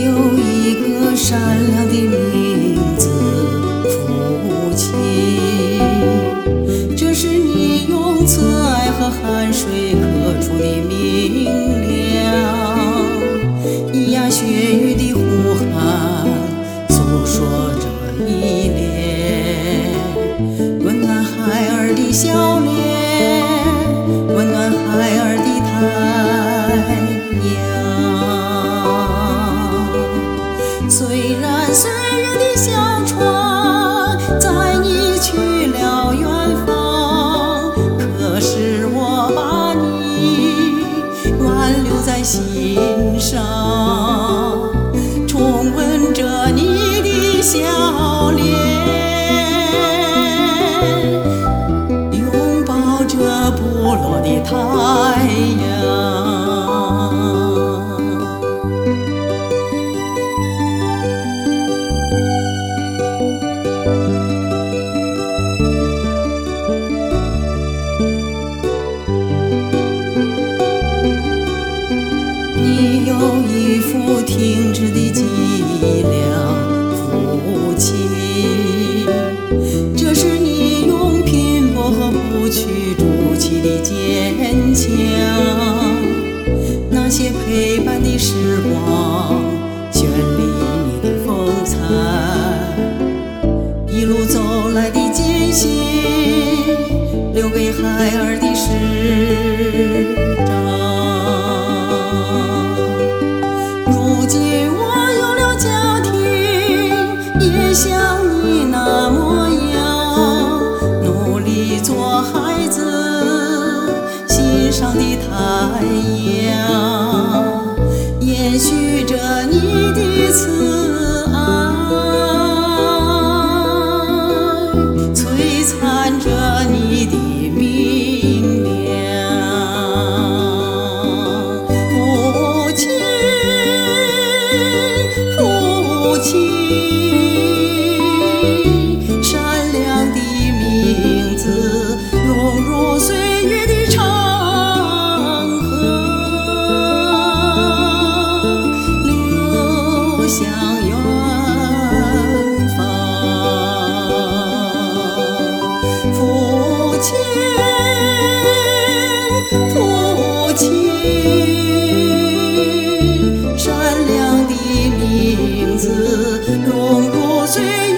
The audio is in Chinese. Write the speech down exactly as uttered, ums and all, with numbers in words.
有一个善良的名字，父亲。这是你用慈爱和汗水刻出的明亮，咿呀学语的呼喊，诉说着依恋，温暖孩儿的笑脸，温暖孩儿的太阳。虽然岁月的小船载你去了远方，可是我把你挽留在心上，重温着你的笑脸，拥抱着不落的太阳。你有一副挺直的脊梁，父亲。这是你用拼搏和不屈筑起的坚强。那些陪伴的时光，绚丽你的风采，一路走来的艰辛，留给孩儿的诗章。如今我有了家庭，也像你那模样，努力做孩子心上的太阳，延续着你的慈爱，璀璨着你的明亮。父亲，父亲，善良的名字融入岁月的长河，流向远方。父亲，父亲，善良的名字融入岁月